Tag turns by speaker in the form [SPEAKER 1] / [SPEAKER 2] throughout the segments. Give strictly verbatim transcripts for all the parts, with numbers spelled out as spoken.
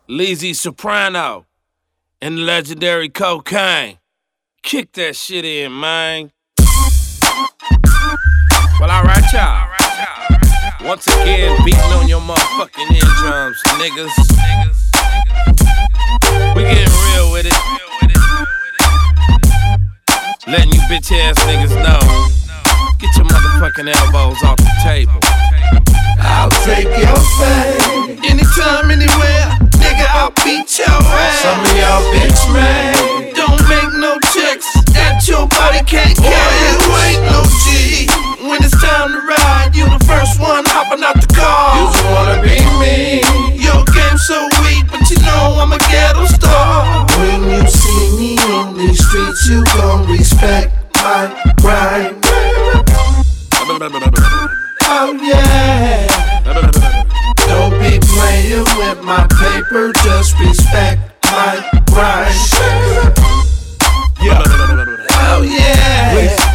[SPEAKER 1] Lizzie Soprano, and legendary Cocaine. Kick that shit in, man. Well, alright, y'all. Once again, beating on your motherfucking eardrums, niggas. We getting real with it. Letting you bitch ass niggas know. Get your motherfucking elbows off the table.
[SPEAKER 2] I'll take your fame. Anytime, anywhere. Nigga, I'll beat your ass. Some of y'all bitch made. Don't make no checks. That your body can't carry. You ain't no G. When it's time to ride, you the first one hopping out the car. You just wanna be me. Your game so weak, but you know I'm a ghetto star. When you see me on these streets, you gon' respect my grind. Oh yeah. Don't be playing with my paper, just respect my grind.
[SPEAKER 3] Yeah.
[SPEAKER 2] Oh yeah.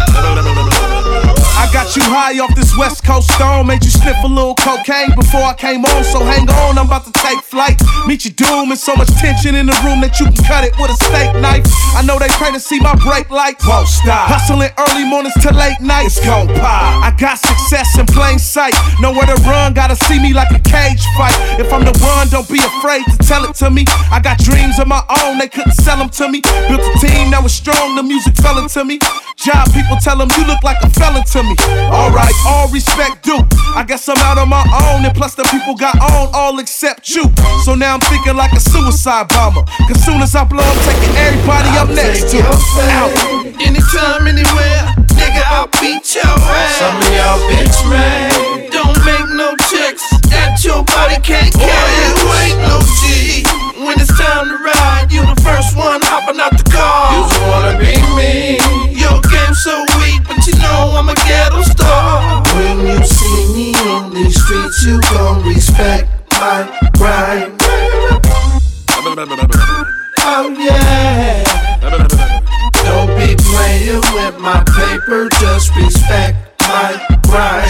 [SPEAKER 3] I got you high off this West Coast stone, made you sniff a little cocaine before I came on, so hang on, I'm about to take flight. Meet your doom and so much tension in the room that you can cut it with a steak knife. I know they pray to see my brake lights. Won't stop. Hustling early mornings to late nights. It's gon' pop. I got success in plain sight. Nowhere to run, gotta see me like a cage fight. If I'm the one, don't be afraid to tell it to me. I got dreams of my own, they couldn't sell them to me. Built a team that was strong, the music fell into me. Job people tell them you look like a felon to me. Alright, all respect due. I guess I'm out on my own, and plus the people got on all except you. So now I'm thinking like a suicide bomber. Cause soon as I blow, I'm taking everybody
[SPEAKER 2] I'll
[SPEAKER 3] up next to out.
[SPEAKER 2] Anytime, anywhere, nigga, I'll beat your ass. Some of y'all bitch made. Don't make no checks. That your body can't carry. You ain't no G. When it's time to ride, you the first one hopping out the car. You just wanna be me. Your game so weak, but you know I'm a ghetto star. When you see me on these streets, you gon' respect my grind. Oh yeah. Don't be playing with my paper, just respect my grind.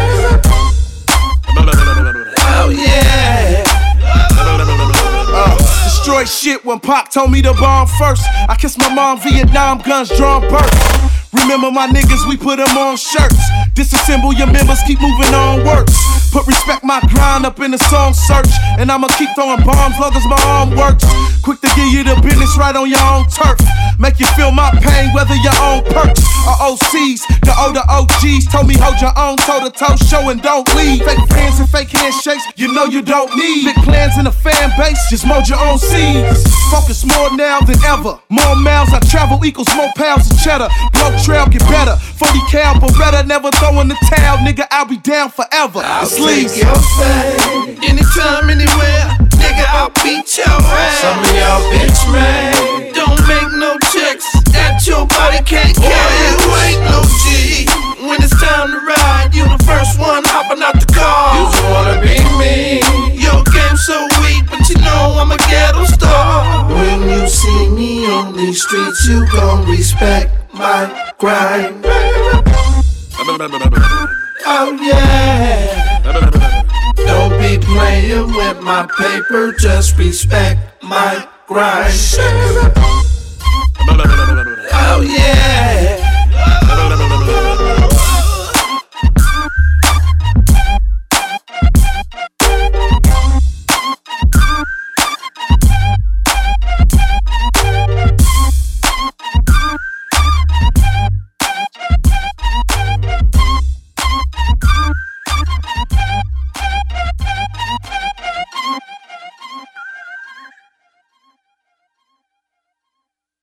[SPEAKER 2] Oh yeah.
[SPEAKER 3] Uh, destroy shit when Pop told me to bomb first. I kissed my mom, Vietnam guns drawn birth. Remember my niggas, we put them on shirts. Disassemble your members, keep moving on works. Put respect my grind up in the song search. And I'ma keep throwing bombs long as my arm works. Quick to give you the business right on your own turf. Make you feel my pain, whether your own perks or O Cs. The older O Gs told me hold your own toe to toe, show and don't leave. Fake friends and fake handshakes, you know you don't need. Big plans in the fan base, just mold your own seeds. Focus more now than ever. More miles I travel equals more pounds of cheddar. Blow trail get better. forty cal Beretta, never throwing the towel, nigga. I'll be down forever.
[SPEAKER 2] I'll take your fame. Anytime, anywhere, nigga. I'll beat your ass. Some of y'all bitch made. Don't make no checks. That your body can't carry. You ain't no G. When it's time to ride, you the first one hopping out the car. You just wanna be me. Your game so weak, but you know I'm a ghetto star. When you see me on these streets, you gon' respect my grind. Oh yeah. Don't be playing with my paper, just respect my grind. Oh yeah.